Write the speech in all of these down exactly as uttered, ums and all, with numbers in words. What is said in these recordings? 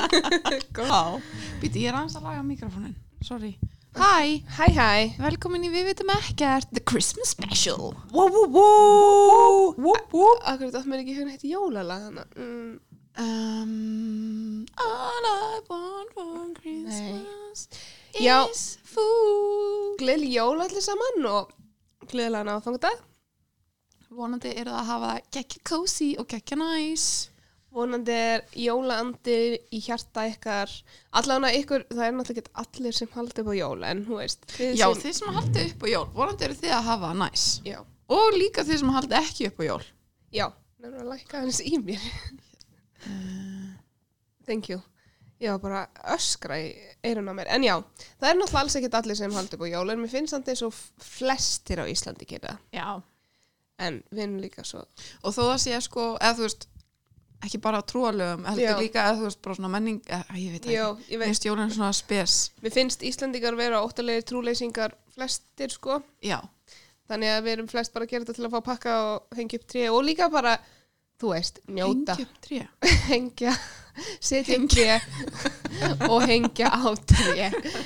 Já, býti, ég er aðeins að laga mikrofónin. Sorry. Hæ, Hæ, hæ. velkomin í Við vitum ekkert, The Christmas Special. Wó, wó, wó. Whoop, whoop. Akkur þetta mér ekki hérna heitir jólalag hana. Mm. Um, all I want for Christmas Já. is food. Gleðileg jól allir saman og gleðilega aðfangadag. Vonandi eru það að hafa það geggja cozy og geggja nice. Vonandi er jólaandi í hjarta ykkar. Allavega ykkur, það er náttúrulega ekki allir sem haldi upp á jól, en þú veist. Já, sem, þið sem haldi upp á jól, vonandi eru þið að hafa það nice. Já. Og líka þið sem haldi ekki upp á jól. Já, nefnir að lækka hans í mér. Uh, Thank you. Já, bara öskra í eyrun á mér. En já, það er náttúrulega alls ekkert allir sem haldi upp á jól, en mér finnst samt eins og flestir á Íslandi gera. já. En við erum líka svo... Og þó að sé sko, eða þú veist, ekki bara trúarlegum, heldur Já. líka eða þú veist, bara svona menning, eða, ég veit ekki. Já, ég veit. Finnst jólinn svona spes. Mér finnst Íslandingar vera óttalegir trúleysingar flestir, sko. Já. Þannig að við erum flest bara að gera þetta til að fá pakka og hengja upp tré og líka bara, þú veist, njóta. Hengja upp tré. Hengja, setja upp tré og hengja á tré.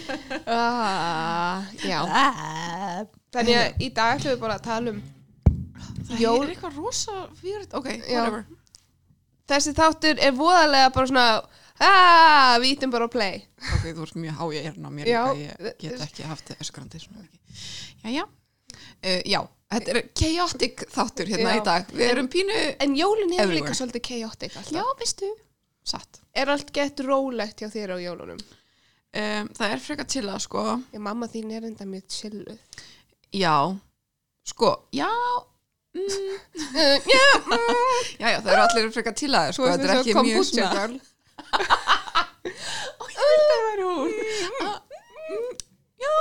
Ah, já. Þannig að í dag ætlum við bara að tala um Það Jól- er eitthvað rosa fyrir, ok, Já. whatever. þessi þáttur er voðalega bara svona aaa, við ítum bara að play. Ok, þú ert mjög há í eyrun á mér, Já. líka, ég get ekki haft öskrandi svona mikið. Jæja, uh, já, þetta er chaotic þáttur hérna Já. í dag. Við erum pínu, En jólin hefur Everywhere. líka svolítið chaotic alltaf. já, veistu, satt. Er allt gett rólegt hjá þér á jólunum? Um, það er frekar chilla, sko. Já, mamma þín er enda mjög chilluð. Já, sko, já, mm, Já, já, já, það eru allir frekar chillaðir, sko, þetta er ekki mjög svona. Ó, ég vil það vera hún. Ah, mm, Já.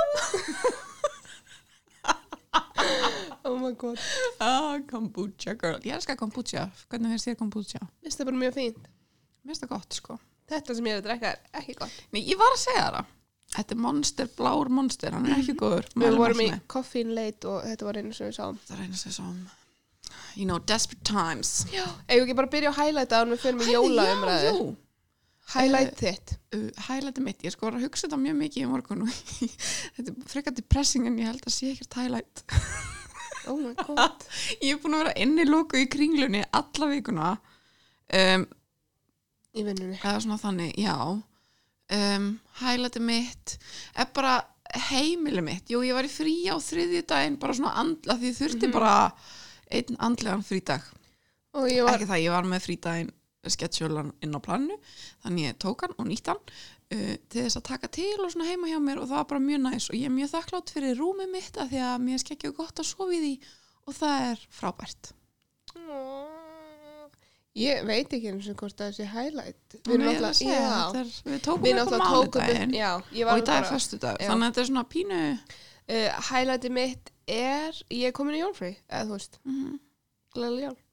Oh my god. Ah, kombucha girl. Ég elskar kombucha. Hvernig finnst þér kombucha? Mér finnst það bara mjög fínt. Mér finnst það gott, sko. Þetta sem ég er að drekka er ekki gott. Nei, ég var að segja það. Þetta er monster, blár monster, hann er ekki góður. Við Mælum vorum í ekki með. Coffee Late og þetta var einu sem við sáum. Það reynir sig som, you know, desperate times. Já. Eigum ekki bara að byrja að highlighta á hann við fyrir með Hæ, jólaumræðu. Já, jú. Highlight þitt. Uh, highlighti mitt, ég sko var að hugsa þetta mjög mikið í morgun og þetta er frekar depressing en ég held að sé ekkert highlight. Oh my god. Ég er búin að vera inni lóku í kringlunni alla vikuna. Um, Í vinnunni. eða svona þannig, já. Um, highlighti mitt er bara heimili mitt. Jú, ég var í frí á þriðju daginn bara svona andla því ég þurfti bara einn andlegan frídag. Og ég var... Ekki það, ég var með frídaginn sketsjólan inn á planu, þannig ég tók hann og nýtt hann uh, til þess að taka til og svona heima hjá mér og það var bara mjög næs og ég er mjög þakklátt fyrir rúmið mitt af því að mér skekkja gott að sofa í því og það er frábært. Ég veit ekki eins og hvort það sé highlight. Við erum alltaf, já. þetta er, við tókum Við upp á náttúrulega tókum mánudaginn upp, já. Ég og var í dag er bara... föstudag, já. þannig að þetta er svona pínu Uh, highlighti mitt er, ég er komin í jólfrí, eða þú veist, mm, gleðileg jól.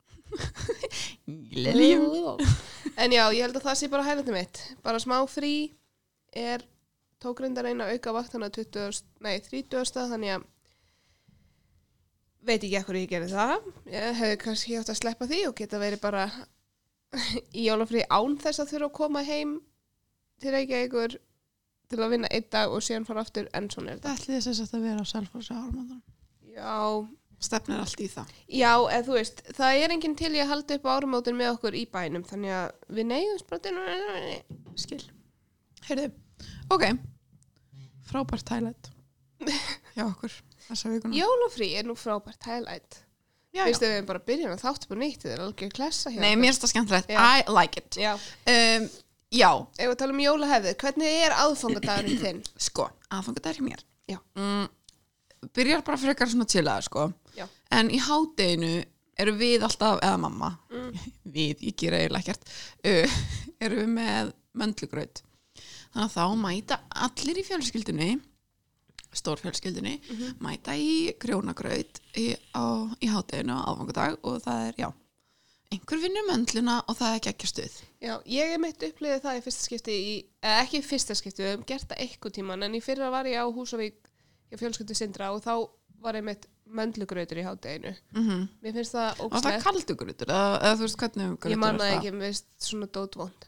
Leljum. En já, ég held að það sé bara highlighti mitt. Bara smá frí er, tók reyndar eina auka vakt hana tuttugasta, nei, þrítugasta, þannig að veit ekki ekkur ég gerði það. Ég hefði kannski átt að sleppa því og geta verið bara í jólafrí án þess að þurfa að koma heim til Reykjavíkur til að vinna einn dag og síðan fara aftur, en svona er þetta. Það ætli þess að vera á Selfossi áramótum. Já, Stefnir allt í það. já, eða þú veist, það er enginn til í að halda upp á áramótin með okkur í bænum, þannig að við neyðumst bara til Skil. Heyrðu, ok. Frábært highlight. Já, okkur. Þessa vikuna. Jólafrí er nú frábært highlight. já, Veistu, við erum bara að byrja að þáttu bara nýtt, þetta er alveg klessa hjá Nei, okkur. mér finnst það skemmtilegt. Já. I like it. Já, Um, já, ef við tala um jólahefðir, hvernig er aðfangadagurinn þinn? sko, aðfangadaginn mér. Já. Mm, byrjar bara frekar svona chillaður, sko. Já. En í hádeginu eru við alltaf, eða mamma, Mm. við, ég gera eiginlega ekkert, uh, eru við með möndlugraut. Þannig að þá mæta allir í fjölskyldunni, stórfjölskyldunni, Mhm. mæta í grjónagraut í, á, í hádeginu á aðfangadag og það er, já, einhver vinnur möndluna og það er geggjastuð. Já, ég hef mitt upplifið það í fyrsta skipti í, eða ekki í fyrsta skipti, við hefum gert það eitthvað tíman, en í fyrra var ég á Húsavík hjá fjölskyldu Sindra og þá var ég mitt möndlugrautur í hádeginu. Mm -hmm. Mér finnst það Og það ógslegt. kaldugrautur, eða, eða þú veist hvernig grautur Ég man er það ekki, mér finnst svona dótvond.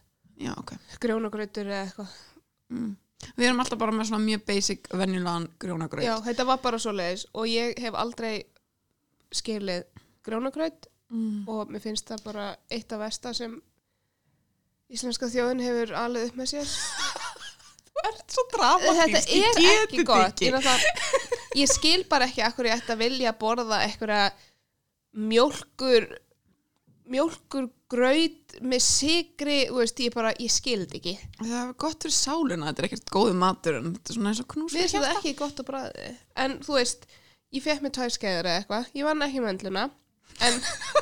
Já, ok. grjónagrautur eða eitthvað. Mm. Við erum alltaf bara með svona mjög basic venjulegan grjónagraut. Já, þetta var bara svoleiðis og ég hef aldrei skilið grjónagraut Mm. og mér finnst það bara eitt af versta sem íslenska þjóðin hefur alið upp með sér. Þú ert svo dramatísk. Þetta er ekki gott. Ég, það, ég skil bara ekki akkur ég ætti að vilja borða einhverja mjólkur mjólkur graut með sigri, þú veist, ég bara, ég skil þetta ekki. Það er gott fyrir sálina, þetta er ekkert góðu matur en þetta er svona eins og knús Mér finnst það ekki gott að bragði. En þú veist, ég fekk mér tvær skeiðar eða eitthvað, ég vann ekki möndluna, en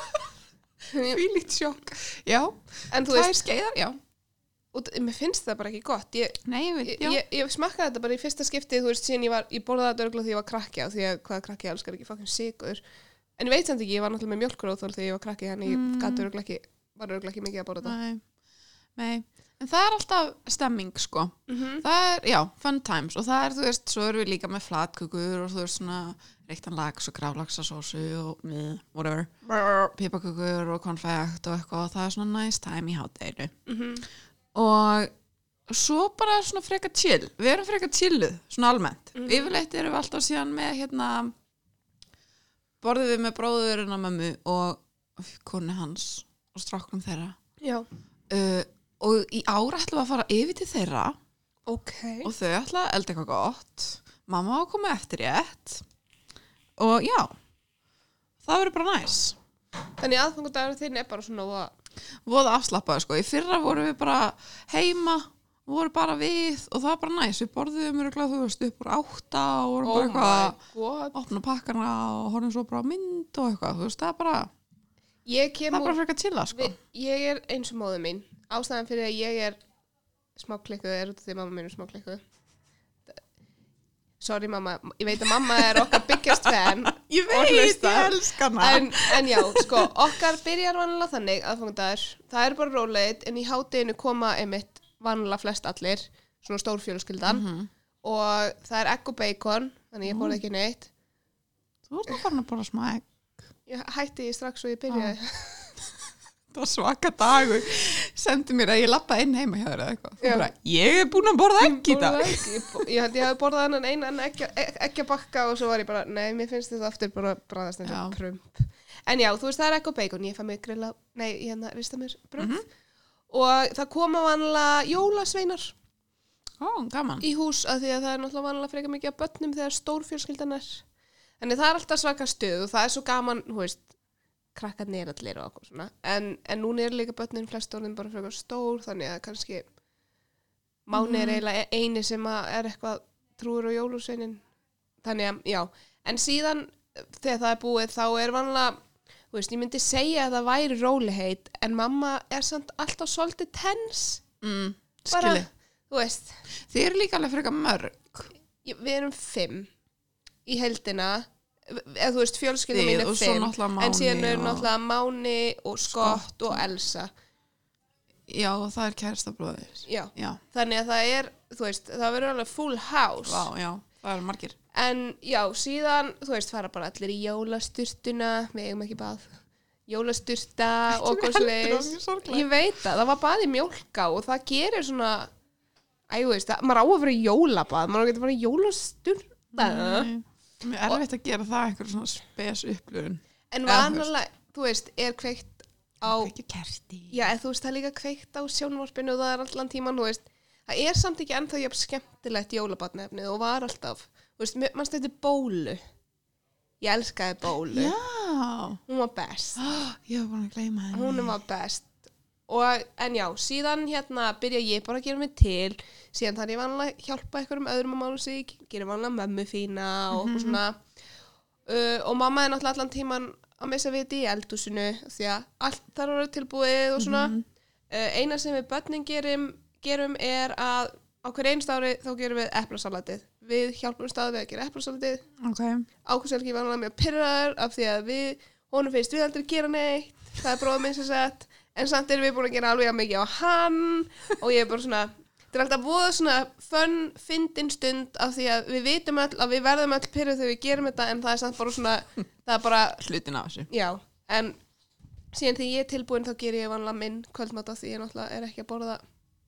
Hvílíkt sjokk. Já, en þú tvær veist, skeiðar, já. og mér finnst það bara ekki gott. Ég, Nei, ég veit, ég, já. ég, ég smakkaði þetta bara í fyrsta skiptið, þú veist, síðan ég var, ég borðaði þetta örugglega því ég var krakki á, því að hvaða krakki elskar ekki fucking sigur. En ég veit samt ekki, ég var náttúrulega með mjólkuróþol þegar ég var krakki, þannig ég gat örugglega ekki, var örugglega ekki mikið að borða þetta. Nei, nei. En það er alltaf stemming, sko. Mhm. Það er, já, fun times og það er, þú veist, svo erum við líka með flatkökur og þú veist svona reyktan lax og grálaxasósu og meh, whatever, pipakökur og konfekt og eitthvað og það er svona nice time í hádeginu. Mhm. Og svo bara svona frekar chill, við erum frekar chilluð, svona almennt. Mhm. Yfirleitt erum við alltaf síðan með, hérna, borðum við með bróðurinn að mömmu og konu hans og stráknum þeirra. Já. Uh, og í ár ætlum við að fara yfir til þeirra Ok. og þau ætla að elda eitthvað gott. Mamma á að koma eftir rétt og já, það verður bara næs. Þannig aðfangudagur þinn er bara svona og Voða afslappaði, sko. Í fyrra vorum við bara heima, vorum bara við og það var bara næs. Við borðum örugglega, þú veist, upp úr átta og vorum bara eitthvað god. opna pakkana og horfum svo bara á mynd og eitthvað, þú veist, það er bara, Ég kem það er úr, bara frekar chilla, sko. við, ég er eins og móður mín. Ástæðan fyrir að ég er smá klikkuð er út af því mamma mín er smá klikkuð. Sorry mamma, ég veit að mamma er okkar biggest fan. Ég og veit, hlusta. ég elska hana. En, en já, sko, okkar byrjar vanlega þannig aðfangudagur. Það er bara róleit, en í hádeginu koma einmitt vanlega flest allir, svona stór fjölskyldan. Mhm. Og það er egg og bacon, þannig ég borði ekki neitt. Þú ert nú farin að borða smá egg. Ég hætti því strax og ég byrjaði. Það var svaka dagur. Sendi mér að ég lappa inn heima hjá þér eða eitthvað. Þú Já. bara, ég er búin að borða egg í dag. Borðaði ekki. Ég, ég held ég hafi borðað hennan einan ekki að bakka og svo var ég bara, nei, mér finnst þetta aftur bara bræðast eins Já. og prump. En já, þú veist, það er egg og bacon, ég fæ mig grilla, nei, ég hérna rista mér bröð. Og það koma vanlega jólasveinar Ó, gaman. í hús að því að það er náttúrulega vanlega frekar mikið af börnum þegar stórfjölskyldan er. Þannig það er alltaf svaka stuð og það er svo gaman, þú veist, krakkarnir allir og okkur svona. En, en núna er líka börnin flest orðin bara frekar stór, þannig að kannski Máni er eiginlega eini sem að er eitthvað trúur á jólasveinin. Þannig að, já. En síðan þegar það er búið þá er vanlega, þú veist, ég myndi segja að það væri rólegheit, en mamma er samt alltaf svolítið tens. Mm, Bara, skilji. þú veist, Þið eru líka alveg frekar mörg. ég- við erum fimm í heldina, eða þú veist, fjölskylda Þið mín er og svo fimm, náttúrulega en síðan Máni er og- náttúrulega Máni og Skott Skott og Elsa. Já, og það er kærastabróðir. Já, Já, þannig að það er, þú veist, það verður alveg full house. vá, já, það eru margir. En já, síðan, þú veist, fara bara allir í jólasturtuna, við eigum ekki bað, jólasturta og Ekki hvað við svo heldur, það var veist. mjög sorglegt. Ég veit það, það var bað í mjólká og það gerir svona, æ, þú veist, það, maður á að vera í jólabað, maður á að geta að fara í jólasturta. Nei, Mér er erfitt að gera það einhver svona spes upplifun. En Eða, þú vanalega, þú veist, er kveikt á, Ekki kerti. já, eða þú veist, það er líka kveikt á sjónvarpinu og það er allan tíman, þú veist, það er samt ekki ennþá jafn skemmtilegt jólabadnefnið og var alltaf, þú veist, mann stætti Bólu. Ég elskaði Bólu. Já, Hún var best. ég var búin að gleyma henni. Hún var best. Og, en já, síðan hérna byrja ég bara að gera mig til, síðan þarf ég vanlega að hjálpa einhverjum öðrum að mála sig, gera vanlega mömmu fína og mm -hmm. svona. Uh, og mamma er náttúrulega allan tíman að missa viti í eldhúsinu því að allt þarf að vera tilbúið og svona. Mhm. uh, eina sem við börnin gerum, gerum er að á hver einst ári þá gerum við eplasalatið. Við hjálpum stað við að gera eplasalatið. Ok. Ákvæmst er ekki vanlega mjög pirraður af því að við, honum finnst við aldrei gera neitt, það er bróðum minn sem sett, en samt erum við búin að gera alveg mikið á hann og ég er bara svona, þetta er alltaf voða svona fönn, fyndin stund af því að við vitum öll að við verðum öll pirruð þegar við gerum þetta en það er samt bara svona, það er bara, Hlutin af þessu. já, en síðan þegar ég er tilbúin þá ger ég vanlega minn kvöldmat af því ég náttúrulega er ekki að borða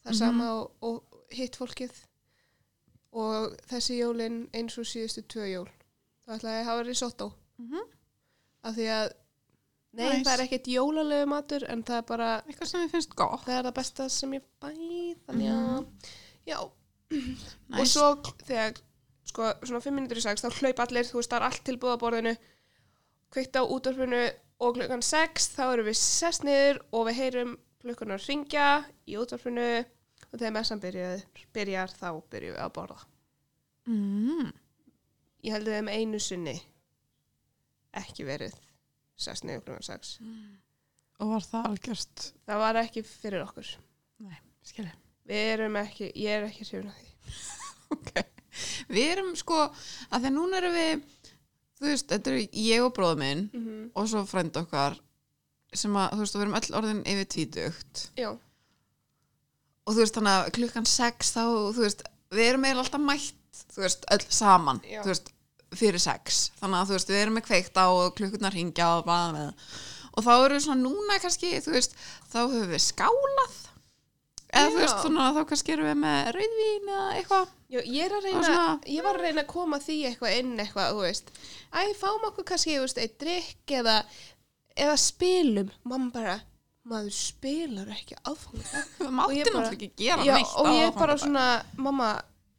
það sama og, og hitt fólkið og þessi jólin eins og síðustu tvö jól þá ætlaði ég að hafa risotto Mhm. af því að nei, Nice. það er ekkert jólalegu matur en það er bara, Eitthvað sem ég finnst gott. það er það besta sem ég bæ þannig að, já Nice. og svo þegar sko, svona fimm mínútur í sex þá hlaup allir, þú veist, það er allt tilbúið á borðinu kveikt á útvarpinu og klukkan sex þá erum við sest niður og við heyrum klukkunar hringja í útvarpinu og þegar messan byrjar, byrjar þá byrjum við að borða Mm. ég held að þeim einu sinni ekki verið sest niður klukkan sex Og var það algjörst? það var ekki fyrir okkur Nei, skilja. við erum ekki, ég er ekki hrifin af því Ok. Við erum sko, að því að núna erum við, þú veist, þetta eru ég og bróður minn mm -hmm. og svo frænd okkar sem að, þú veist, við erum öll orðin yfir tvítugt. já, Og þú veist, þannig að klukkan sex þá, þú veist, við erum eiginlega alltaf mætt, þú veist, öll saman, Já. þú veist, fyrir sex. Þannig að, þú veist, við erum með kveikt á og klukkurnar hringja og bara með. Og þá erum við svona núna kannski, þú veist, þá höfum við skálað. Eða, þú Já. veist, svona, þá kannski erum við með rauðvín eða eitthvað. já, ég er að Og reyna svona- ég var að reyna að koma því eitthvað inn eitthvað, þú veist æ, fáum okkur kannski, þú veist, eitt drykk eða, eða spilum mamma bara, maður spilar ekki aðfangadag Við Og máttum ég bara- náttúrulega ekki gera já, neitt og á ég er bara aðfangadag. svona, mamma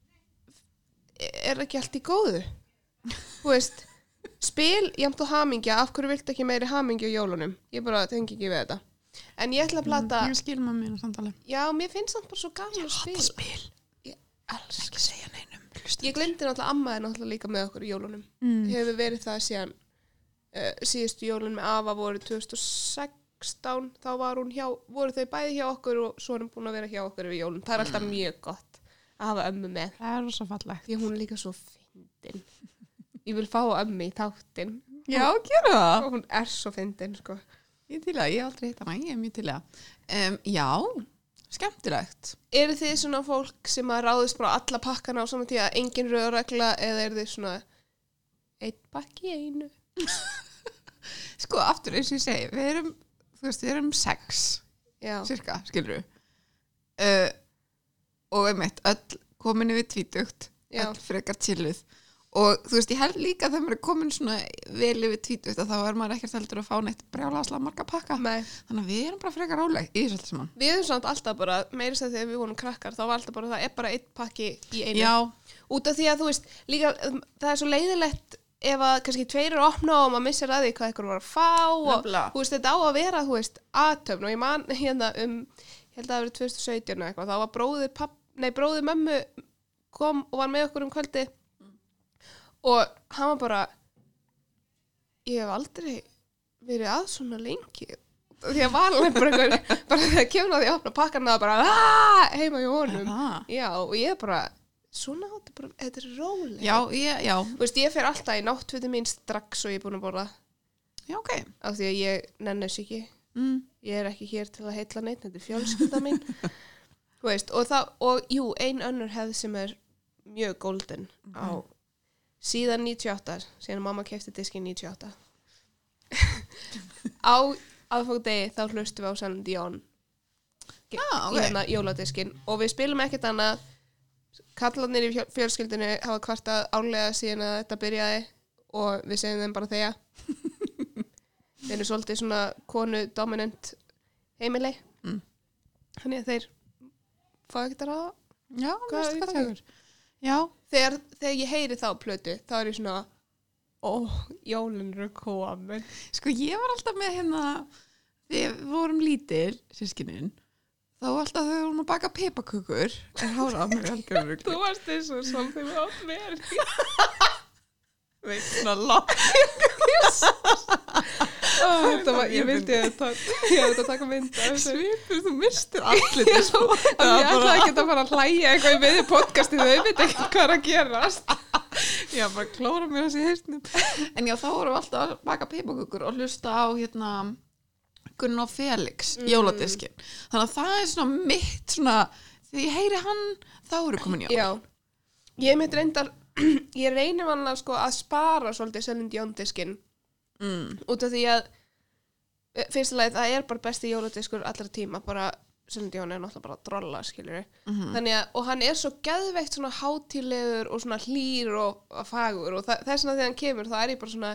er ekki allt í góðu þú veist spil, jæmt og hamingja, af hverju viltu ekki meiri hamingja á jólunum, ég bara tengi ekki við þetta en ég ætla að plata Ég skil með mínu samtali. já, mér finnst það bara svo gaman að spil spil. ég elska Ekki segja neinum. ég glemdi náttúrulega amma er náttúrulega líka með okkur í jólunum Mm. hefur verið það síðan uh, síðustu jólun með Ava voru tvö þúsund og sextán þá var hún hjá, voru þau bæði hjá okkur og svo er hún búin að vera hjá okkur við jólun það er alltaf mjög gott að hafa ömmu með Það er rosa fallegt. því hún er líka svo fyndin ég vil fá ömmu í þáttinn Já, gera það. og hún er svo fyndin sko. Ég er til að, ég hef aldrei hitt hana, ég er mjög til að. Um, já, skemmtilegt. eru þið svona fólk sem að ráðist bara á alla pakkana á saman tíða engin rauðregla eða eru þið svona eitt pakki í einu Sko, aftur eins og ég segi, við erum, þú veist, við erum sex, já, cirka, skilur við. Uh, og einmitt, öll komin yfir tvítugt, Já. öll frekar chilluð. Og þú veist, ég held líka þegar maður er komin svona vel yfir tvítugt að þá er maður ekkert heldur að fá neitt brjálaslega marga pakka. Nei. Þannig að við erum bara frekar ráleg í þessu allt saman. Við erum samt alltaf bara, meira sér þegar við vorum krakkar, þá var alltaf bara, það er bara eitt pakki í einu. Já, Út af því að þú veist, líka, um, það er svo leiðilegt ef að kannski tveir eru að opna og maður missir að því hvað eitthvað var að fá og Nefnilega. þú veist, þetta á að vera, þú veist, aðtöfn og ég man hérna um, ég held að það hafi verið tvö þúsund og sautján eða eitthvað, þá var bróðir papp, nei, bróðir mömmu kom og var með okkur um kvöldi og hann var bara, ég hef aldrei verið að svona lengi því að vanlega bara einhver bara þegar kemur að því að opna pakkan það bara aaaah, heima í honum það. já, og ég bara, svona þetta er bara, þetta er rólega Já, ég, já, þú veist, ég fer alltaf í náttfötin mín strax og ég er búin að borða já, ok. af því að ég nenni þess ekki Mm. ég er ekki hér til að heilla neitt, þetta er fjölskylda mín þú veist, og það, og jú, ein önnur hefð sem er mjög golden á síðan níutíu og átta, síðan mamma keypti diskinn níutíu og átta á aðfókdegi þá hlustum við á Celine Dion Já, ok. í hérna jóladiskinn og við spilum ekkert annað kallarnir í fjö- fjölskyldinu hafa kvartað árlega síðan að þetta byrjaði og við segjum þeim bara þegar þeir eru svolítið svona konu dominant heimili Mm. þannig að þeir fá ekkert að ráða Já, Hvað veistu er í hvað gangi? tekur. Já, þegar, þegar ég heyri þá plötu þá er ég svona ó, jólin eru komin sko ég var alltaf með hérna, við vorum lítil, sískinin, þá var alltaf þau vorum að baka pipakökur, er hárað mér algjörður þú varst eins og svolítið með átt mér veit svona látt. þetta var, ég vildi að ta- ég hefði að taka mynd af þessu Svipur, þú mistir allir þessu. en ég ætla ekki að fara að hlæja eitthvað í miðju podcasti þau veit ekki hvað er að gerast Já, bara klóra mér þessi heyrnum. En já, þá vorum við alltaf að baka pipakökur og hlusta á hérna Gunnar Felix, mm. jóladiskin. Þannig að það er svona mitt svona, þegar ég heyri hann, þá eru komin jól. já, ég mitt reyndar ég reynir vanlega sko að spara svolítið Celine Dion diskinn Mm. út af því að fyrsta lagi það er bara besti jóladiskur allra tíma bara Jón er náttúrulega bara drolla, skilur Mhm. þannig að, og hann er svo geðveikt svona hátíðlegur og svona hlýr og, og fagur og það, þess vegna þegar hann kemur þá er ég bara svona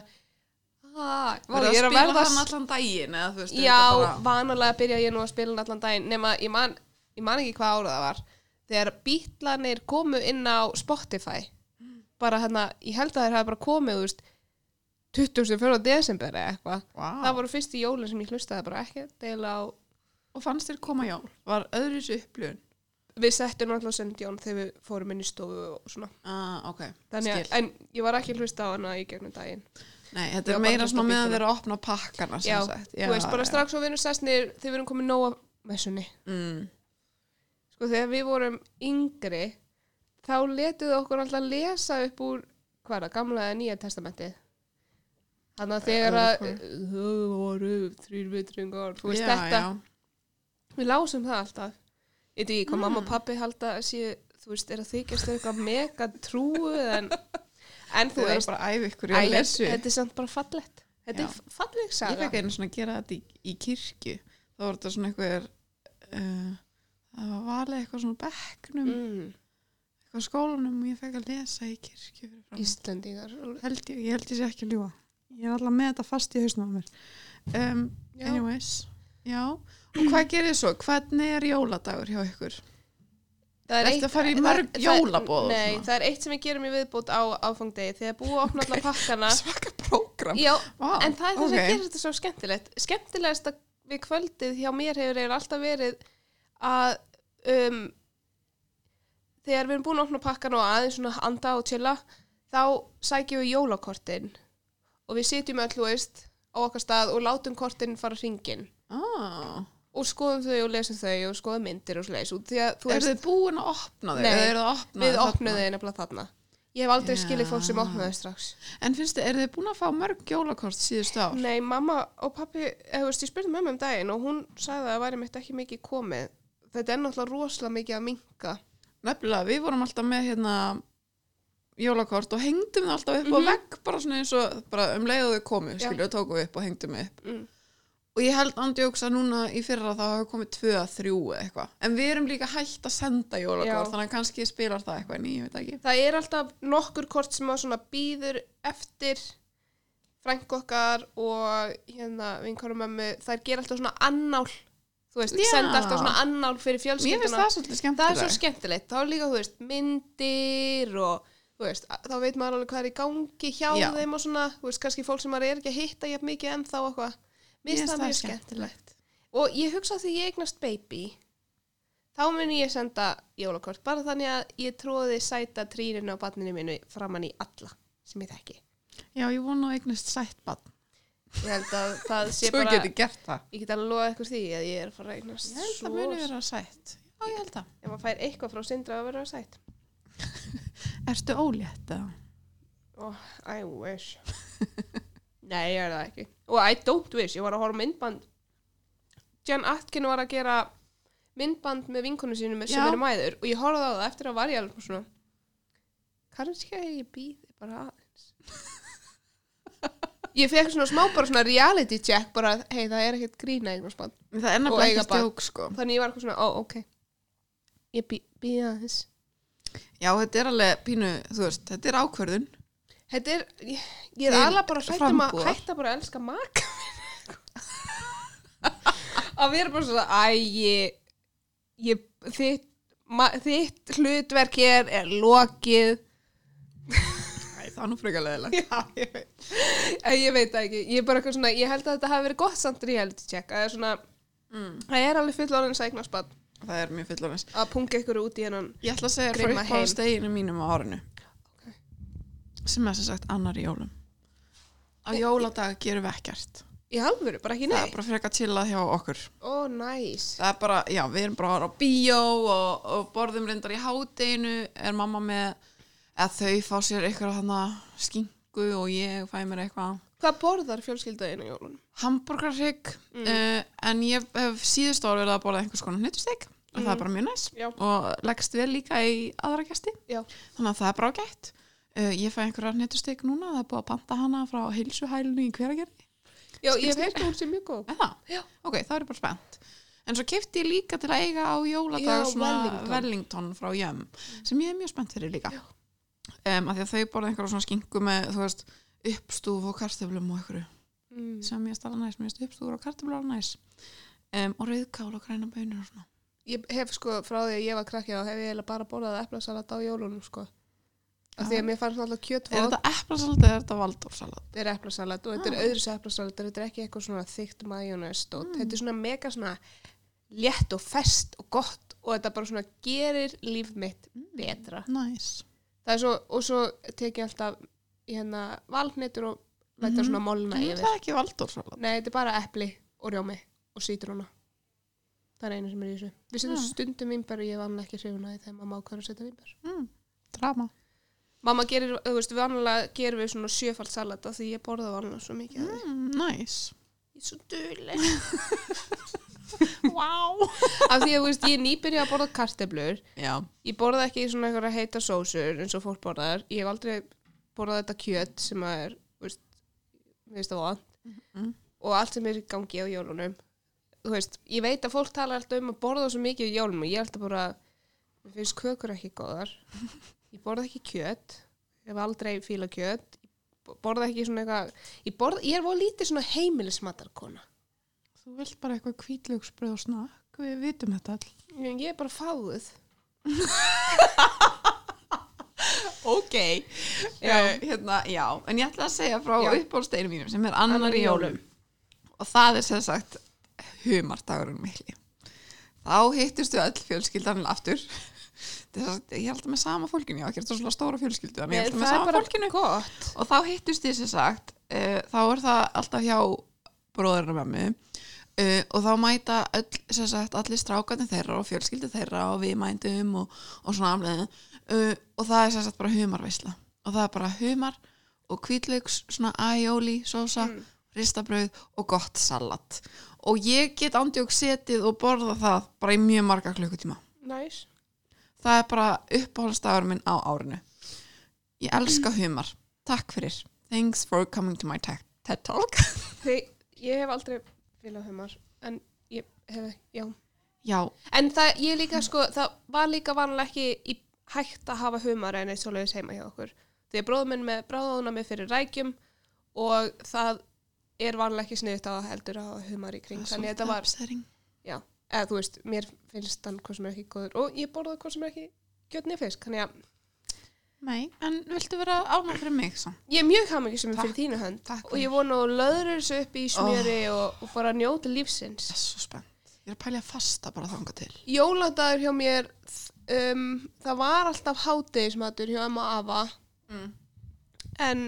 ah, vá, Verður ég er að að spila verða hann allan daginn eða þú veist er já, þetta bara... vanalega byrja ég nú að spila hann allan daginn nema ég man, ég man ekki hvað árið það var þegar Beatlanir komu inn á Spotify bara hérna, ég held að þeir hafi bara komið þú veist, tuttugasta og fjórða desember eða eitthvað wow. það voru fyrstu jólin sem ég hlustaði bara ekki deila á Og fannst þér koma jól? Var öðru þessu upplifun? við settum náttúrulega Saint John þegar við fórum inn í stofu og svona Ah, ok, Þannig, skil að, en ég var ekki að hlusta á hana í gegnum daginn Nei, þetta Ég er var bara meira að svona hlusta á meðan Beatlana. þeir eru að opna pakkana sem já, sagt. þú veist, bara strax og við erum sessnir þegar við erum komið nóg af messunni mm. sko, þegar við vorum yngri þá letuðu okkur alltaf lesa upp úr hvað er það, gamla eða nýja testamentið þannig að þegar að þau voru þrýr vitringar þú veist já, þetta, já. við lásum það alltaf ég veit ekki hvað Mm. mamma og pappi halda að sé, þú veist, er að þykjast þau eitthvað mega trúu en, en þú Þau eru veist bara að æfa ykkur í Æ, að þetta lesu þetta er samt bara fallegt þetta Já. er falleg Ég saga fekk einu svona að gera þetta í, í kirkju þá var þetta svona einhver uh, það var valið eitthvað svona bekknum mm. eitthvað skólanum og ég fekk að lesa í kirkju fyrir framan. Íslendingar held ég, ég held ég sé ekki að ljúga ég er alltaf með þetta fast í hausnum á mér um, Já. anyways já, og hvað gerir svo? Hvernig er jóladagur hjá ykkur? Það Ertu að fara í mörg það- jólaboð og Nei, svona? það er eitt sem við gerum í viðbót á áfangdegi þegar búið að opna alla pakkana svaka prógram Já, wow, en það er það ok. sem gerir þetta svo skemmtilegt skemmtilegast að við kvöldið hjá mér hefur er alltaf verið að um, þegar við erum búin að opna pakkana og aðeins svona anda og chilla þá sækjum við jólakortin og við sitjum öll, þú veist, á okkar stað og látum kortin fara hringinn ah. og skoðum þau og lesum þau og skoðum myndir og svoleiðis út því að þú Er veist, þið búin að opna þau? Nei, Eða eru þið að opna við þau opnum þarna? þau nefnilega þarna ég hef aldrei Já. skilið fólk sem opnaði strax En finnst þið, eru þið búin að fá mörg jólakort síðustu ár? Nei, mamma og pappi, eða þú veist, ég spurði mömmu um daginn og hún sagði að það væri mitt ekki mikið komið. Þetta er náttúrulega rosalega mikið að minka. Nefnilega, við vorum alltaf með hérna jólakort og hengdum það alltaf upp á Mhm. vegg bara svona eins og bara um leið og þau komu, Já. skilju, og tókum við upp og hengdum við upp. Mm. Og ég held andjóks að núna í fyrra þá hafa komið tvö að þrjú eða eitthvað. En við erum líka hægt að senda jólakort, Já. þannig að kannski spilar það eitthvað en ég veit ekki. Það er alltaf nokkur kort sem að svona býður eftir frænku okkar og hérna vinkonum mömmu, þær gera alltaf svona annál, þú veist, Já. senda alltaf svona annál fyrir Mér finnst fjölskylduna. það svolítið skemmtilegt. Það er svo skemmtilegt. Þá er líka, þú veist, myndir og þú veist, þá veit maður alveg hvað er í gangi hjá Já. þeim og svona, þú veist, kannski fólk sem maður er ekki að hitta jafn mikið ennþá og eitthvað. Mér finnst það mjög skemmtilegt. Og ég hugsa að því ég eignast baby, þá muni ég senda jólakort, bara þannig að ég tróði sæta tríninu á barninu mínu framan í alla sem ég þekki. Já, ég vona að eignast sætt barn. Ég held að það sé Svo bara, geti gert það. ég get alveg loða eitthvað því að ég er að fara að eignast Ég held svo, að muni vera sætt. Já, ég held það. ef maður fær eitthvað frá Sindra að vera sætt. Ertu ólétt eða? Oh, I wish. Nei, ég er það ekki. Og I don't wish. Ég var að horfa á myndband. Jen Atkin var að gera myndband með vinkonu sínu með sem Já. eru mæður og ég horfði á það eftir að var ég alveg svona kannski að ég býði bara aðeins. Ég fekk svona smá bara svona reality check bara, hei, það er ekkert grína eignarspand. Það er Og nefnilega eiga ekki barn. stjók, sko. Þannig ég var eitthvað svona, ó, ok. Ég bí, býði aðeins. Já, þetta er alveg pínu, þú veist, þetta er ákvörðun. Þetta er, ég, ég er Til alveg bara hrætt um að frambúðar. hætta bara að elska maka að vera bara svona æ, ég, ég þitt, ma, þitt hlutverk hér er lokið. Æ, það er nú frekar leðilegt. Já, ég veit Æ, ég veit það ekki, ég er bara eitthvað svona ég held að þetta hafi verið gott samt reality check að það er svona, Mm. það er alveg fullorðins eignarspad Það er mjög fullorðins. að punga ykkur út í hennan. Ég ætla að segja frá Grimma upp á heim. steginu mínum á árinu. Ok. Sem er sem sagt annar í jólum. Á jóladag gerum við ekkert. Í alvöru, bara ekki Það nei. er bara frekar chillað hjá okkur. Ó, næs. Það er bara, já, við erum bara að fara á bíó og, og borðum reyndar í hádeginu, er mamma með, eða þau fá sér eitthvað hana skinku og ég fæ mér eitthvað Hvað borðar fjölskyldaðinu í jólunum? hamburgarhrygg, Mm. uh, en ég hef síðust ár verið að borða einhvers konar hnetustek og það er bara mjög næs Já. og leggst vel líka í aðra gesti, Já. þannig að það er bara ágætt. Uh, ég fæ einhverja hnetustek núna, það er búið að banta hana frá heilsuhælinu í Hveragerði. Já, ég Skilst hef heyrt að hún sé mjög góð. Er það? Já. Ok, þá er ég bara spennt. En svo keypti ég líka til að eiga á jóladag Já, svona Wellington. Wellington frá Jömm sem ég er mjög spennt fyrir líka. Um, af því að þau borða einhverja svona skinku með, þú veist, uppstúf og kartöflum og einhverju mm. sem ég stala næs, mér finnst uppstúfur og kartöflur alveg næs. Um, og rauðkál og græna baunir og svona. Ég hef sko, frá því að ég var krakki þá hef ég eiginlega bara borðað eplasalat á jólunum sko. Af því að mér fannst alltaf kjötfóð. Er þetta eplasalat eða er þetta valdórsalat? Þetta er eplasalat og þetta Ah. er öðru sér eplasalat, þetta er ekki eitthvað svona þykkt majónest og Mm. þetta er svona mega svona létt og fest og gott og þetta bara svona gerir líf mitt betra. Næs. Það er svo, og svo tek ég alltaf í hérna valhnetur og læta Mhm. svona molna Er yfir. það ekki valdórsalat? Nei, þetta er bara epli og rjómi og sítróna. Það er einu sem er í þessu. Við setjum Já. stundum vínber og ég vann ekki hrifuna í þegar mamma ákveður að setja vínber. Mm. Drama. Mamma gerir, þú veist, vanlega gerum við svona sjöfald salat af því ég borða vanlega svo mikið af því. Mm, næs. Ég er svo duðleg. Wow. Af því að, þú veist, ég er nýbyrja að borða kartöflur. Já. Ég borða ekki svona einhverja heita sósur eins og fólk borðar. Ég hef aldrei borðað þetta kjöt sem að er, þú veist, mér finnst það vant. Mm. Og allt sem er í gangi á jólunum. Þú veist, ég veit að fólk tala alltaf um að borða svo mikið í jólunum og ég er alltaf bara, mér finnst kökur ekki góðar. Ég borða ekki kjöt. Ég hef aldrei fíla kjöt. Ég borða ekki svona eitthvað, ég borða, ég er voru lítið svona heimilismatarkona. Þú vilt bara eitthvað hvítlaugsbrauð og snakk. Við vitum þetta all. Ég er bara fáið. Ok. Já. Uh, hérna, já. En ég ætla að segja frá Já. uppáhaldsteginum mínum sem er annar Annar í í jólum. Og það er sem sagt humardagurinn mikli. Þá hittustu öll fjölskyldan aftur. Þess að ég held að með sama fólkinu, já, ekki þetta svona stóra fjölskyldu, en ég held að með sama fólkinu. Gott. Og þá hittust ég sem sagt, uh, þá er það alltaf hjá bróðurinn og mömmu uh, og þá mæta öll, sem sagt, allir strákarnir þeirra og fjölskyldu þeirra og við mændum og, og svona amlega uh, og það er sem sagt bara humarveisla og það er bara humar og hvítlauks, svona aioli sósa, Mm. ristabrauð og gott salat. Og ég get ándjók setið og borða það bara í mjög marga klukkutíma. Næs. Það er bara uppáhaldsdagur minn á árinu. Ég elska humar. Takk fyrir. Thanks for coming to my te- TED Talk. Þeg, ég hef aldrei viljað humar, en ég hef, já. Já, En það, ég líka sko, það var líka vanlega ekki í hægt að hafa humar en eitt svoleiðis heima hjá okkur. Því að bróður minn með bráðaðuna mig fyrir rækjum og það er vanlega ekki sniðut á að heldur að hafa humar í kring. Þannig að þetta var, upsetting. já, eða þú veist, mér finnst hann hvað sem er ekki góður og ég borðaði hvað sem er ekki kjötni fisk. Þannig að Nei, en viltu vera ánægð fyrir mig samt? ég er mjög hamingjusöm Takk. fyrir þínu hönd Takk og ég vona að löður þessu upp í smjöri og, og bara njóta lífsins. Ég er svo spennt. Ég er að pælja að fasta bara þanga til. Jóladagur hjá mér, um, það var alltaf hádegismatur hjá Emma og Afa Mm. en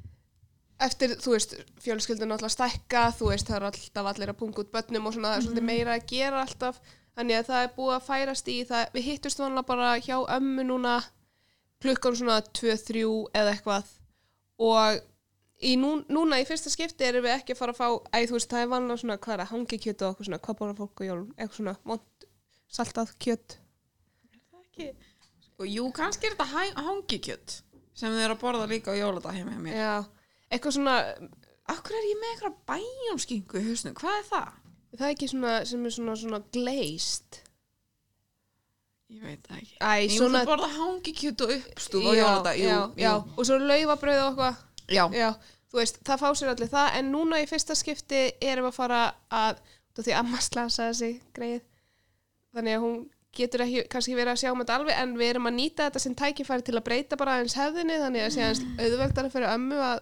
eftir, þú veist, fjölskyldun alltaf stækka, þú veist, það er alltaf allir að punga út börnum og svona, það er svolítið meira að gera alltaf, þannig að það er búið að færast í það, við hittust vanlega bara hjá ömmu núna klukkan svona tvö, þrjú eða eitthvað og í nú, núna í fyrsta skipti erum við ekki að fara að fá, æ, þú veist, það er vanlega svona, hvað er það, hangikjöt og eitthvað svona, hvað borðar fólk á jólum, eitthvað svona, vont, saltað kjöt. Ekki. Og jú, kannski er þetta hæ- hangikjöt sem þið eru að borða líka á jóladag heima hjá mér. Já, eitthvað svona, Akkur er ég með eitthvað bæjónskingu í hausnum? Hvað er það? það er ekki svona, sem er svona, svona glazed. Ég veit það ekki. Æ, Ég svona, múið að borða hangikjöt og uppstúf á já, jóladag. Jú, já, jú. já, og svo laufabrauð og eitthvað. Já. Já, þú veist, það fá sér allir það, en núna í fyrsta skipti erum við að fara að, þú því amma slasaði sig greið, þannig að hún getur ekki, kannski verið að sjá um þetta alveg, en við erum að nýta þetta sem tækifæri til að breyta bara aðeins hefðinni, þannig að sé aðeins auðveldara fyrir ömmu að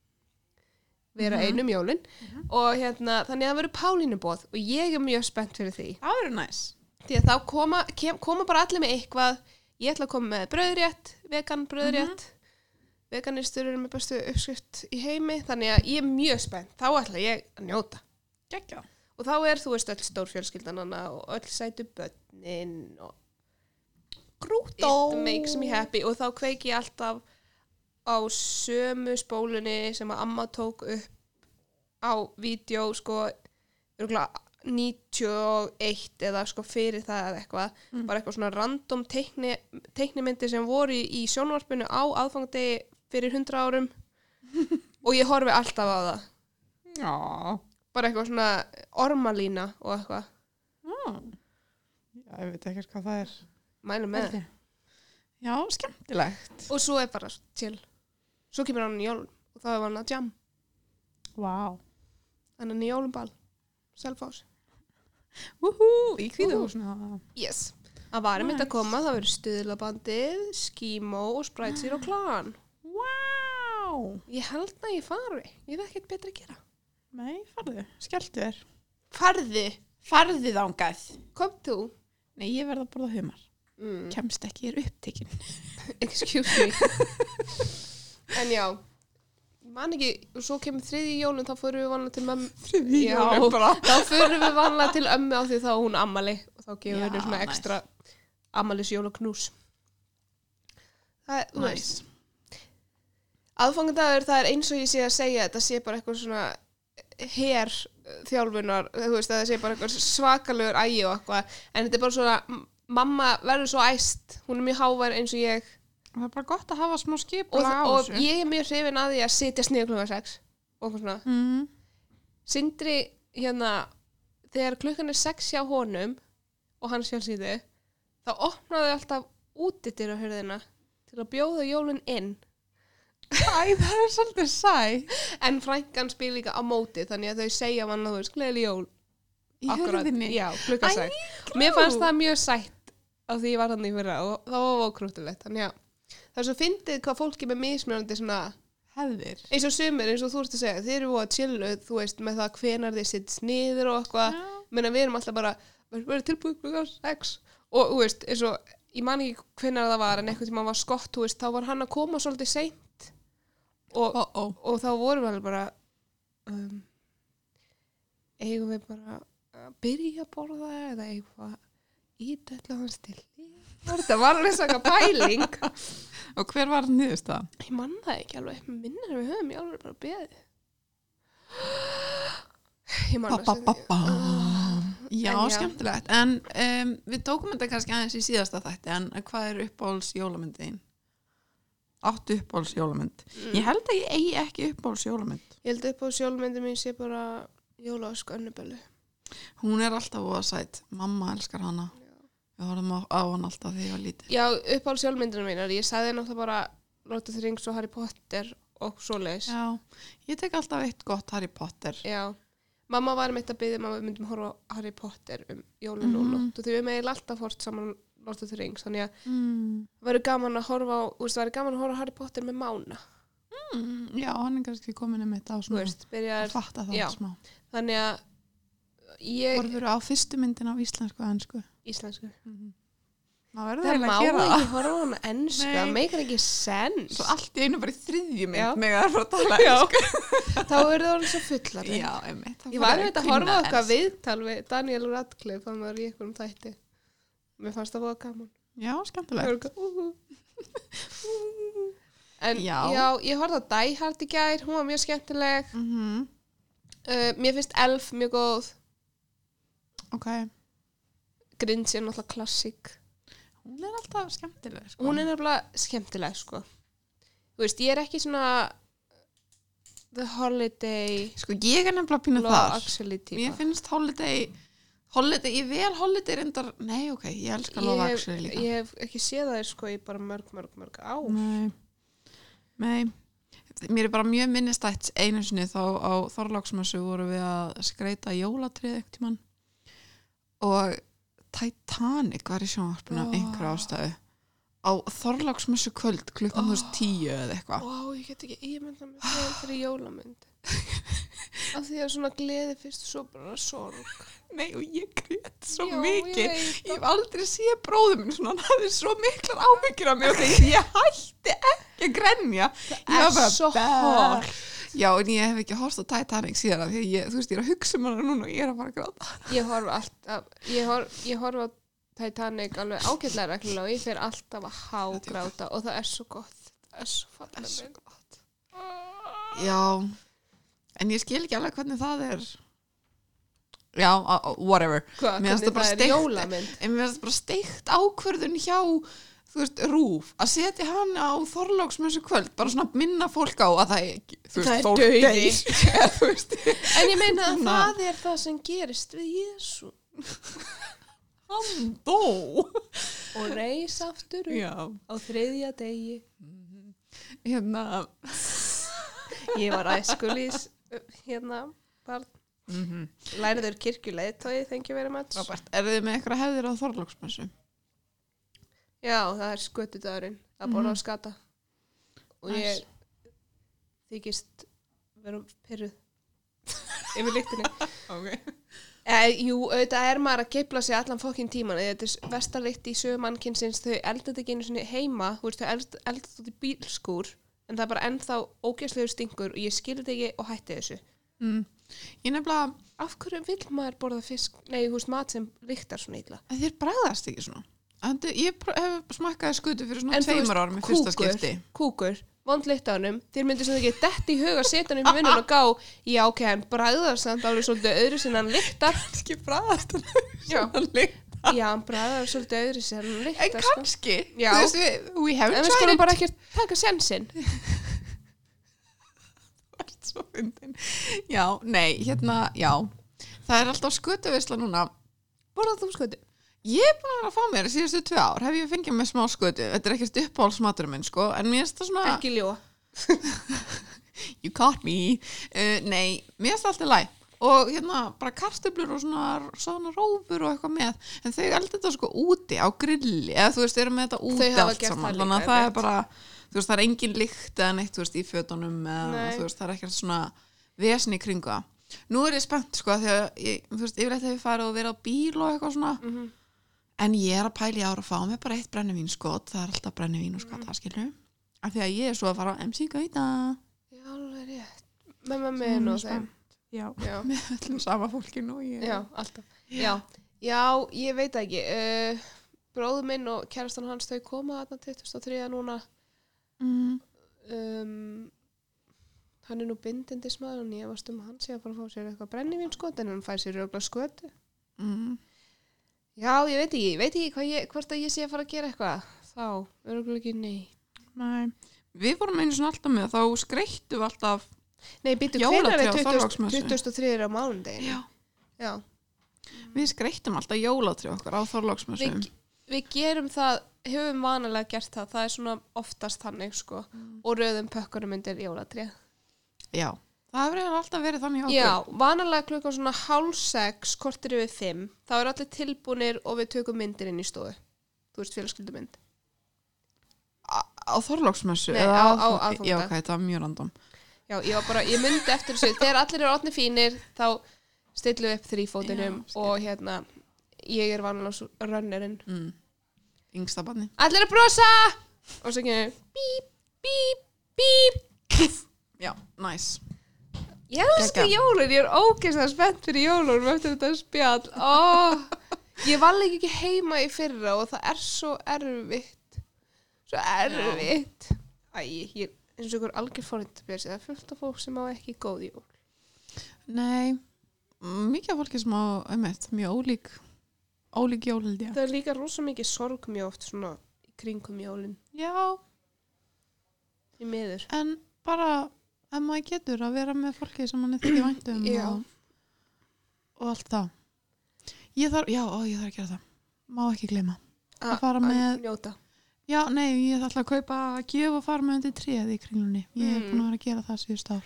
vera Mhm. einum jólin, og hérna, þannig að það verður Pálinubóð, og ég er mjög spennt fyrir því, Það verður næs. því að þá koma, kem, koma bara allir með eitthvað, ég ætla að koma með brauðrétt, vegan brauðrétt, veganistur eru með bestu uppskrift í heimi, þannig að ég er mjög spennt, þá ætla ég að njóta. Gekka. Og þá er, þú veist, öll stór fjölskyldanana og öll sætu börnin og Grútó. it makes me happy og þá kveiki ég alltaf á sömu spólunni sem að amma tók upp á vídeo, sko, örugglega níutíu og eitt eða sko fyrir það eða eitthvað, Mm. bara eitthvað svona random teikni, teiknimyndir sem voru í, í sjónvarpinu á aðfangdegi fyrir hundra árum og ég horfi alltaf á það. Já. Bara eitthvað svona ormalína og eitthvað. Já, ég veit ekki hvað það er. Mælum með. Já, skemmtilegt. Og svo er bara chill. Svo kemur hann í jólum og þá er hann að jam. Vá. Wow. Þannig hann í jólumball. Selfoss. Wúhú, í Hvíðahúsinu. Yes. Það var einmitt Nice. að koma, það verður stuðlabandið, skímó og sprætsir og klan. Wow. Ég held að ég fari. Ég hef ekkert betra að gera. Nei, farðu, skelltu þér. Farði. Farðu þangað. Kom þú? Nei, ég verð að borða humar. Mm. Kemst ekki, ég er upptekinn. Excuse me. En já, ég man ekki, og svo kemur þriðji jólun, þá fyrir við vanlega til mömmu. Þriðji Já, jólun bara. þá fyrir við vanlega til ömmu á því þá er hún ammali og þá gefur Já, við svona nice. ekstra ammalis jólaknús. Það er, þú Nice. veist, aðfangadagur, það er eins og ég sé að segja, þetta sé bara eitthvað svona her þjálfunar, þú veist, það sé bara eitthvað svakalegur ægi og eitthvað, en þetta er bara svona, m- mamma verður svo æst, hún er mjög hávær eins og ég, Það er bara gott að hafa smá og, skipulag á og þessu. ég er mjög hrifin að því að sitja sniður klukkan sex og eitthvað svona. Mm. Sindri, hérna, þegar klukkan er sex hjá honum og hans fjölskyldu, þá opnaði alltaf útidyrahurðina til að bjóða jólin inn. Æ, það er svolítið sæ. En frænkan spil líka á móti, þannig að þau segja mann að þú veist, gleðileg jól. Í hurðinni. Já, klukkan Æ, sex. Mér fannst það mjög sætt á því ég var hann í fyrra og það var ókrúttulegt. Þannig að það er svo fyndið hvað fólki með mismunandi svona, Hefðir. eins og sumir, eins og þú ert að segja, þeir eru að chillu, þú veist, með það hvenar þeir sitt sniður og eitthvað. Já. Menna við erum alltaf bara, verður tilbúið klukkan sex. Og þú veist, eins og, ég man ekki hvenar það var, en einhvern tímann var skott, þú veist, þá var hann að koma svolítið seint. Og, Ó, ó. og þá vorum við alveg bara, um, eigum við bara að byrja að borða eða eitthvað ítætla hans til líf. Það var alveg svona pæling. Og hver var niðurst það? Ég man það ekki alveg, minnir við höfum ég alveg bara beðið. Ég man Ba, ba, ba, ba. Já, En já. skemmtilegt. En um, við tókum þetta kannski aðeins í síðasta þætti, en hvað er uppáhalds jólamyndin? Áttu uppáhalds jólamynd? Mm. Ég held að ég eigi ekki uppáhalds jólamynd. Ég held upp á sjálfmyndi mín sé bara jólaösk önnubölu. Hún er alltaf óa sætt. Mamma elskar hana. Við horfum á, á hann alltaf þegar ég var lítið. Já, upp á sjálfmyndina mínar, ég sagði náttúrulega bara Lord of the Rings og Harry Potter og svoleiðis. Já, ég tek alltaf eitt gott Harry Potter. Já. Mamma var meitt að byggja um að við myndum horfa á Harry Potter um jólun Mhm. og nótt og því við meðil alltaf hort saman Lord of the Rings, þannig að Mm. það verður gaman að horfa á, þú veist, það verður gaman að horfa á Harry Potter með Mána, Mm. Já, hann er kannski komin um þetta á þú svona. veist, byrjar, Fatta það Já. smá. þannig að ég, Horfur á fyrstu myndin á íslensku og ensku. íslensku, Það verður það eiginlega má að gera ekki það. horfa á hana ennsku, Nei. það meikar ekki sens, Svo allt í einu bara í þriðju mynd Já. með að það er frá að tala Já. ensku. þá verður það svo fullar. Já, einmitt. þá Ég fara var að einmitt að kunna horfa á eitthvað ensku. viðtal við Daniel Radcliffe, þannig að það er í einhverjum þætti. Mér fannst það búið gaman. Já, Það skemmtilegt. var eitthvað, úhú. En já. Já. ég horfði á Die Hard í gær, hún var mjög skemmtileg. Mm Uh, mér finnst Elf mjög góð. Ok. Grinch er náttúrulega klassík. Hún er alltaf skemmtileg, sko. Hún er nefnilega skemmtileg, sko. Þú veist, ég er ekki svona The Holiday, Sko, ég er nefnilega pínu Love þar. Actually típa. Mér finnst Holiday, Holiday, ég vel Holiday reyndar, nei, ok, ég elska Love Ég hef- Actually líka. Ég hef ekki séð það sko í bara mörg, mörg, mörg ár. Nei, nei. Mér er bara mjög minnistætt einu sinni þá á Þorláksmessu voru við að skreita jólatrið einhvern tímann og Titanic var í sjónvarpinu af Ó. einhverju ástæðu á Þorláksmessu kvöld klukkan þú veist tíu eða eitthvað. Ó, ég get ekki ímynda mig vel fyrir jólamynd. Af því að svona gleði fyrst svo bara sorg. Nei, og ég grét svo Já, mikið. ég veit Ég hef aldrei séð bróðum minn svona, hann hafði svo miklar áhyggjur af mig og þegar ég hætti ekki að grenja. Ég er var bara, svo "Bah." hard. Já, en ég hef ekki horft á Titanic síðan af því að ég, þú veist, ég er að hugsa um hana núna og ég er að fara að gráta. Ég horf alltaf, ég horf, ég horf á Titanic alveg ágætlega reglulega og ég fer alltaf að hágráta og það er svo gott. Það er svo Það er fallega svo mynd. gott. Já, en ég skil ekki alveg hvernig það er. Já, uh, uh, whatever. Hvað, Mér finnst hvernig það bara það er steikt. jólamynd? En mér finnst það bara steikt ákvörðun hjá, þú veist, RÚV, að setja hann á Þorláksmessu kvöld, bara svona minna fólk á að það er ekki, þú Það veist, er fólk dauði. deyr. Eða, þú veist. En ég meina að Svona. það er það sem gerist við Jésu. Hann dó. Og reis aftur upp Já. á þriðja degi. Hérna. Ég var æskulís, hérna, barn. Mm -hmm. Læriður kirkjuleið, tói, thank you very much. Robert, er þið með eitthvað hefðir á Þorláksmessu? Já, það er skötudagurinn að borða á skata. Og Nice. ég þykist vera pyrruð yfir lyktinni. Ok. Eh, jú, auðvitað er maður að geifla sig allan fokkin tíman. Þetta er vestarlykt í sögu mannkynsins. Þau elda þetta ekki einu sinni heima. Þú veist, þau elda, elda þetta í bílskúr. En það er bara ennþá ógeðslegur stinkur og ég skil þetta ekki og hætti þessu. Mm. Ég nefnilega, Af hverju vill maður borða fisk? Nei, þú veist, mat sem lyktar svona illa. þér bregðast ekki svona. Andi, ég pr- hef smakkaði skutu fyrir svona En þú veist, tveimur árum í fyrsta skipti. Kúkur, vond lykt á hennum. Þér myndir sem það ekki dett í huga að setja hann í vinnun og gá, já, ok, hann bræðar samt alveg svolítið öðru sem hann lyktar. Kannski bregðast hann Já. svona lykt. Já, hann bræðar svolítið öðru sem hann En lyktar, sko. kannski, Já. þú veist, við, we haven't En við tried skulum it. bara ekki taka sensinn. Það er svo fyndin. Já, nei, hérna, já. Það er alltaf skötuveisla núna. Borðað þú skötu? Ég er búin að vera að fá mér síðustu tvö ár. Hef ég fengið með smá skötu. Þetta er ekkert uppáhaldsmaturinn minn, sko. En mér finnst það svona... Ekki ljóa. You caught me. Uh, nei, mér finnst það alltaf læg. Og hérna, bara kartöflur og svona, svona rófur og eitthvað með. En þau elda þetta sko úti á grilli. Eða þú veist, eru með þetta úti hafa allt gert saman. það Þannig líka, að það er einmitt. bara... Þú veist, það er engin lykt eða neitt, þú veist, í fötunum eða, Nei. þú veist, það er ekkert svona vesni í kringu það. Nú er ég spennt, sko, því að ég, þú veist, yfirleitt hef ég farið og verið á bíl og eitthvað svona. Mhm. En ég er að pæla í ára að fá mér bara eitt brennivínskot. Það er alltaf brennivín og skot, það skilur. Af því að ég er svo að fara á M C Gauta. Já, alveg rétt. Með mömmin og þeim. Já, Já. með öllum sama fólkinu og ég. Já, alltaf. Já. Já, ég veit það ekki. Uh, bróður minn og kærastan hans, þau koma þarna tuttugasta og þriðja núna. Mm. Um, hann er nú bindindismadur og ég varst um að hann sé að fara að fá sér eitthvað brennivínskot en hann fær sér örugglega skötu. Mm. Já, ég veit ekki, ég veit ekki hvað ég, hvort að ég sé að fara að gera eitthvað. Þá, örugglega ekki, nei. Nei. Við vorum einu svona alltaf með, þá skreittum við alltaf. Nei, býttu, Jólatré hvenær á er Þorláksmessu? tuttugasta og þriðja á mánudeginu? Já. Já. Við skreittum alltaf jólatri okkar á Þorláksmessu. Við, við gerum það, höfum vanalega gert það, það er svona oftast þannig, sko. Mm. Og röðum pökkunum undir jólatré. Já. Það hefur eiginlega alltaf verið þannig hjá okkur. Já, vanalega klukkan svona hálf sex, kortir yfir fimm, þá er allir tilbúnir og við tökum myndir inn í stofu. Þú veist, fjölskyldumynd. Á, á Þorláksmessu? Nei, eða á- á aðfangadag. Já, ok, þetta var mjög random. Já, ég var bara, ég myndi eftir þessu, þegar allir eru orðnir fínir, þá stillum við upp þrífótinum Já, skil. og hérna, ég er vanalega rönnerinn. Mm. Yngsta barni. Allir að brosa! Og svo kemur, bíp, bíp, bíp. Já, nice. Ég elska Geggjað. jólun, ég er ógeðslega spennt fyrir jólun eftir þetta spjall. Ó, ég var líka ekki heima í fyrra og það er svo erfitt. Svo erfitt. Æ, ég eins og ykkur algjör forrindabjörsi, það er fullt af fólk sem á ekki góð jól. Nei, mikið af fólki sem á, einmitt, mjög ólík, ólík jól held ég. Það er líka rosa mikið sorg mjög oft svona í kringum jólin. Já, Í miður. en bara, ef maður getur að vera með fólki sem mann er þykir væntum Já. og, og allt það. Ég þarf, já, ó, ég þarf að gera það. Má ekki gleyma. Að fara með- njóta. Já, nei, ég ætla að kaupa að gjöf og fara með undir tréð í kringlunni. Ég er Mm. búin að vera að gera það síðust ár.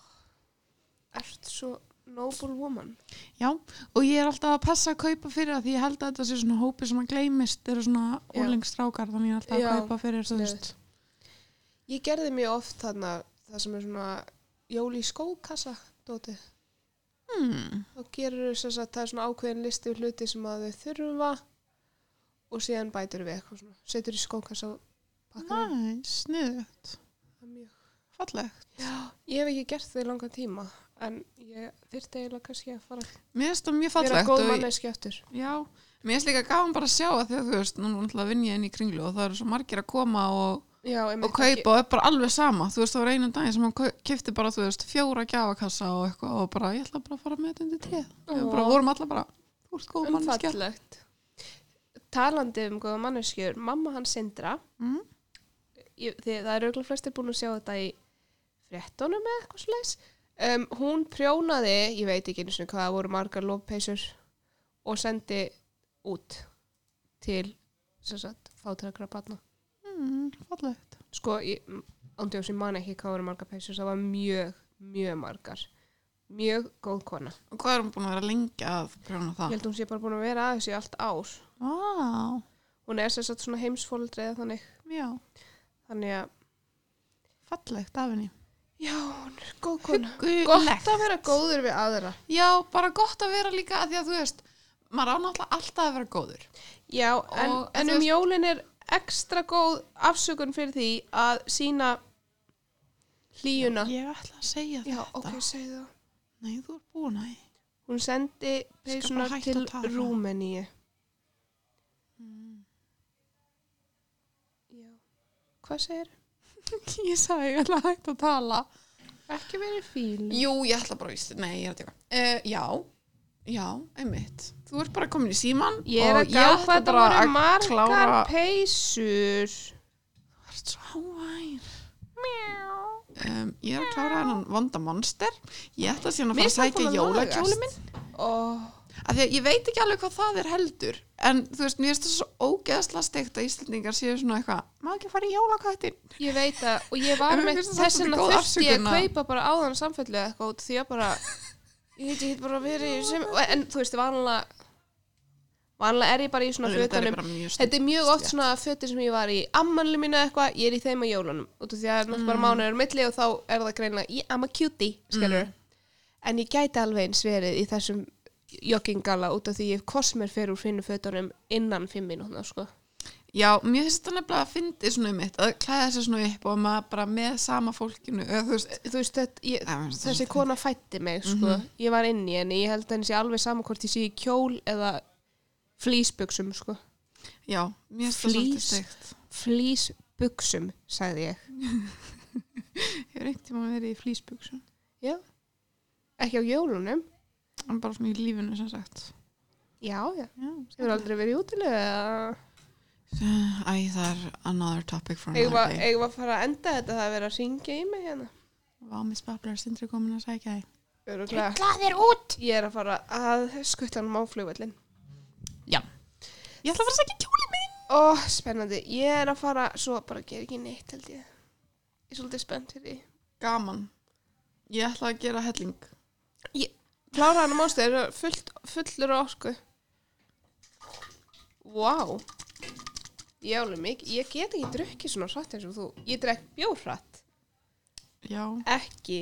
Ert svo noble woman. Já, og ég er alltaf að passa að kaupa fyrir það því ég held að þetta sé svona hópi sem að gleymist, eru svona Já. úrlingsstrákar, þannig ég er alltaf Já, að kaupa fyrir þú sniðugt. veist. Ég gerði mjög oft þarna það sem er svona jól í skókassa dótið. Hmm. Þá gerur þess að það er svona ákveðin listi við hluti sem að þau þurfa og síðan bætur við eitthvað svona. Setur í skókassa og pakkar. Næ, sniðugt. Það er mjög. Fallegt. Já, ég hef ekki gert það í langan tíma en ég þyrfti eiginlega kannski að fara Mér finnst það mjög að vera fallegt. góð og ég- manneski aftur. Já, mér finnst líka gaman bara að sjá að þegar þú veist, nú náttúrulega vinn ég inn í kringlu og það eru svo margir að koma og, Já, og kaupa og er bara alveg sama. Þú veist, það var einum daginn sem hann keypti bara, þú veist, fjóra gjafakassa og eitthvað og bara, ég ætla bara að fara með þetta undir tréð. Við bara vorum alla bara, þú ert góð En manneskja. fallegt. Talandi um góða manneskjur, mamma hans Sindra, Mm. ég, því, það er auðvitað flestir búin að sjá þetta í fréttunum eða eitthvað slags. Um, hún prjónaði, ég veit ekki einu sinni hvað það voru margar lofpeysur og sendi út til sem sagt fátækra barna. Mm, fallegt. Sko, ándjóðs ég man ekki hvað voru margar peysur, það var mjög, mjög margar. Mjög góð kona. Og hvað er hún búin að vera lengi að prjóna Ég það? held hún sé bara búin að vera að þessu í allt ár. Vá, Hún er sem sagt svona heimsfóreldri eða þannig. já, Þannig að, fallegt af henni. já, hún er góð kona. Huggulegt. Gott að vera góður við aðra. Já, bara gott að vera líka að því að þú veist, maður á náttúrulega alltaf að vera góður. Já, en, Og, en þú um veist- jólin er ekstra góð afsökun fyrir því að sína hlýjuna. Ég ætla að segja Já, þetta. ok, segðu það. Nei, þú ert búin að því. Hún sendi peysuna bara hætta til að tala. Rúmeníu. Mm. Já. Hvað segir? Ég sagði, ég ætla að hætta að tala. Ekki verið fíl. Jú, ég ætla bara að víst. Nei, ég er að teka. Uh, já, já, einmitt. Þú ert bara komin í síman Ég er og að gá ætla hvað þetta bara voru að margar klára- peysur. Þú ert svo hávær. Um, ég er að klára hennan vonda monster. Ég ætla síðan að fara að sækja jólakjóli minn. Oh. Af því að ég veit ekki alveg hvað það er heldur. En þú veist, mér finnst það svo ógeðslega steikt að Íslendingar séu svona eitthvað, má ekki fara í jólaköttin. Ég veit það og ég var En mér með finnst það þess svolítið vegna góð þurfti ég að afsökun að- kaupa bara áðan samfellu eða eitthvað út því að bara ég veit ég get bara verið í sem en þú veist, vanlega vanlega er ég bara í svona Þetta er fötunum bara mjög þetta er mjög oft svona fötur sem ég var í ammanli mínu eða eitthvað, ég er í þeim á jólunum út af því að það er náttúrulega bara mánuður á milli og þá er það greinlega, ég am a cutie, skilur en ég gæti alveg eins verið í þessum joggingala út af því ég hvort mér fer úr finnu fötunum innan fimm mínútna, sko. Já, mér finnst þetta nefnilega að fyndi svona um mitt, að klæða sér svona upp og maður bara með sama fólkinu, eða þú veist, Þú veist, þetta, ég, Það finnst það þessi svolítið kona fætti mig, sko. Ég var inn í henni, ég held að henni sé alveg saman hvort ég sé í kjól eða flísbuxum, sko. já, mér finnst það svolítið Flís. steikt. Flísbuxum, sagði ég. Ég er einhvern tímann verið í flísbuxum, Já. Ekki á jólunum. en bara svona í lífinu sem sagt. Já, já. Já, Hefur aldrei verið í útilegu eða... Æ, það er another topic for Eigum another við day. eigum við að fara að enda þetta það að vera að syngja í mig hérna? Vá, mér spaplar Sindri komin að sækja þig. Örugglega. þér út! Ég er að fara að skuttanum á flugvöllin. Já. Ég ætla að fara að sækja kjóli minn. Ó, spennandi. Ég er að fara, svo bara ger ekki neitt, held ég. Ég er svolítið spennt fyrir því. Gaman. Ég ætla að gera helling. Klára hann á mástu, er fullt, fullur á orku. Vá. Ég alveg mikið, ég get ekki drukkið svona hratt eins og þú. Ég drekk bjór hratt, Já. ekki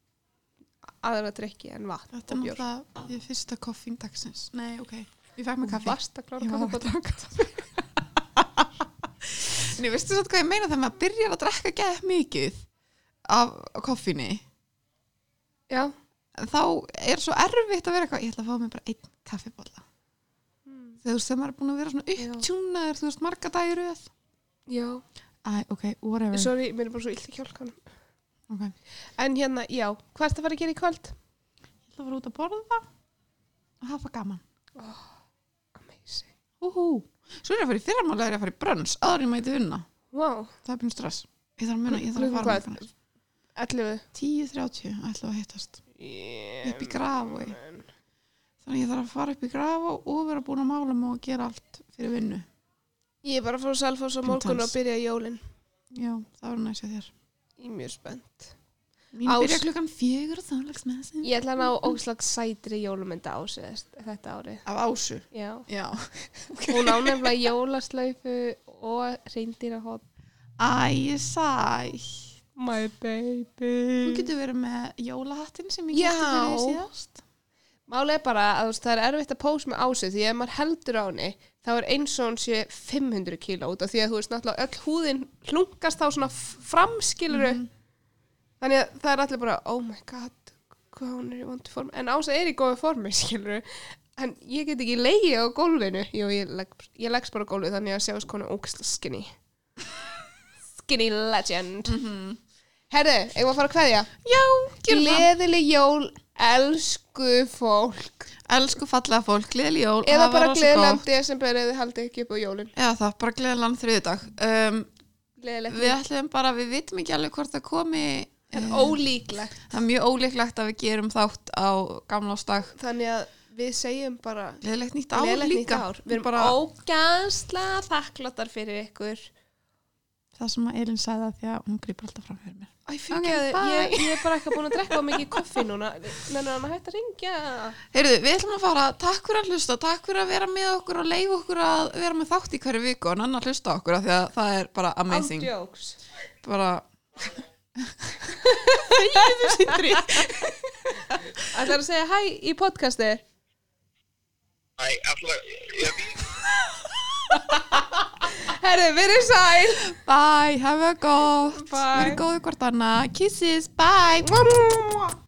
aðra drykki en vatn Þetta er og bjór. náttúrulega því fyrsta koffín dagsins. Nei, ok. Ég fekk mig kaffi. Varst að klára Ég var kaffi. að drekka. Nei, veistu svo hvað ég meina þegar maður byrjar að drekka geð mikið af koffíni, Já. þá er svo erfitt að vera eitthvað, ég ætla að fá mig bara einn kaffibólla. Hmm. Þegar þú veist, þegar maður er búin að vera svona Já. upptjúnaður, þú veist, marga dagir röð. Já. Æ, ok, whatever. Sorry, mér er bara svo illt í kjálkanum. Ok. En hérna, já, hvað ertu að fara að gera í kvöld? Ég ætla að fara út að borða og hafa gaman. Amazing. Úhú. Svo er ég að fara í fyrramálega, er ég að fara í brönns, áður en ég mæti vinna. Wow. Það er búin stress. Ég þarf að muna, ég þarf að Klukkan fara hvað? með ellefu. tíu þrjátíu ætla að hittast. Yeah, Upp í Grafvogi. man. Þannig ég þarf að fara upp í Grafó og vera búin að mála mig og gera allt fyrir vinnu. Ég er bara að fara að Selfoss á morgun og Intense. byrja jólin. Já, það var næst að þér. Ég er mjög spennt. Mín Ás- byrja klukkan fjögur og þálags með þessi. Ég ætla að ná óslag sætri jólumynda á sig þetta árið. Af Ásu. Já. Já. Hún á nefnilega jólaslaufu og reyndirahot. Æ, sæ. My baby. Þú getur verið með jólahattin sem ég Já. geti fyrir því síðast. Málið er bara að þú veist, það er erfitt að pósa með ásu því ef maður heldur á henni þá er eins og hún sé fimm hundruð kíló út af því að þú veist náttúrulega öll húðin hlunkast þá svona framskiluru Mhm. þannig að það er allir bara oh my god, hvað hún er í vondu form en ása er í góðu formi skiluru en ég get ekki legið á gólfinu jú, ég, legg, ég leggst bara á gólfið þannig að sjáast konu ógislega skinny skinny legend Mhm. herðu, eigum við að fara að kveðja Já, gerum það. gleðileg jól, elsku fólk Elsku fallega fólk, gleðileg jól. eða það var bara rosa gleðilegan gott. desember eða þið haldið ekki upp á jólin Eða það, bara gleðilegan þriðjudag. Um, gleðilegt, við ætlum bara, við vitum ekki alveg hvort það komi. það er um, ólíklegt Það er mjög ólíklegt að við gerum þátt á gamlástag. þannig að við segjum bara Gleðilegt nýtt ár gleðilegt nýtt líka. ár. Við erum bara ógæðslega þakkláttar fyrir ykkur. það sem að Elín sagði að því að hún grípur alltaf fram fyrir mér. Æ, fyrirgeðu, bye. ég, ég er bara ekki búin að drekka á mikið koffi núna. Nennir hann að hætta að ringja? Heyrðu, við ætlum að fara, takk fyrir að hlusta, takk fyrir að vera með okkur og leifa okkur að vera með þátt í hverju viku og nanna hlusta á okkur af því að það er bara amazing. All jokes. Bara Þegiðu Sindri. Ætlar að segja hæ í podcasti? Æ, alltaf, ég veit. Herðu, verið sæl. Bye, hafa gott. Bye. Verið góðu hvort annað. Kisses, bye.